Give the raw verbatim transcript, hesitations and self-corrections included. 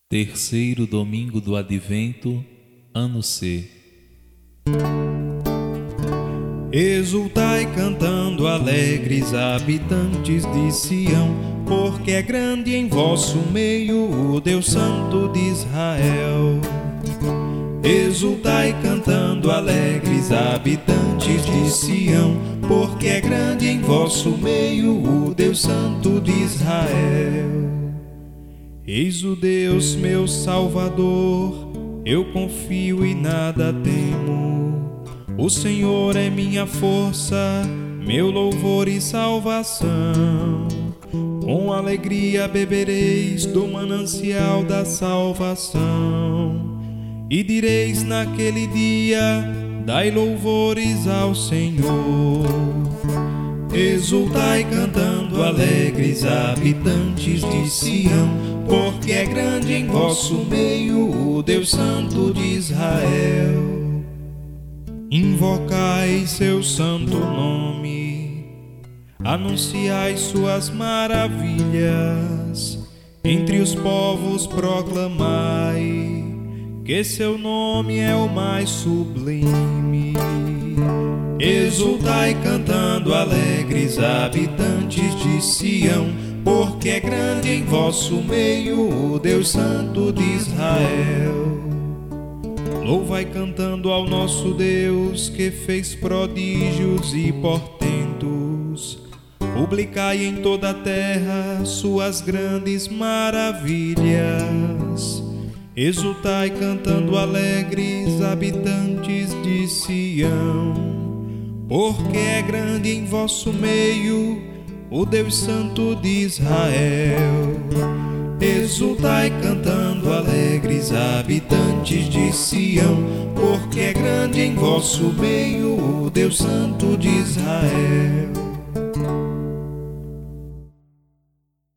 Terceiro domingo do Advento, ano C. Exultai cantando alegres, habitantes de Sião, porque é grande em vosso meio o Deus Santo de Israel. Exultai cantando alegres, habitantes de Sião, porque é grande em vosso meio o Deus Santo de Israel. Eis o Deus meu Salvador, eu confio e nada temo. O Senhor é minha força, meu louvor e salvação. Com alegria bebereis do manancial da salvação. E direis naquele dia, dai louvores ao Senhor. Exultai cantando alegres, habitantes de Sião, porque é grande em vosso meio o Deus Santo de Israel. Invocai seu santo nome, anunciai suas maravilhas, entre os povos proclamai que seu nome é o mais sublime. Exultai cantando alegres, habitantes de Sião, porque é grande em vosso meio o Deus Santo de Israel. Louvai cantando ao nosso Deus, que fez prodígios e portentos. Publicai em toda a terra suas grandes maravilhas. Exultai cantando alegres, habitantes de Sião, porque é grande em vosso meio o Deus Santo de Israel. Exultai cantando alegres, habitantes de Sião, porque é grande em vosso meio o Deus Santo de Israel.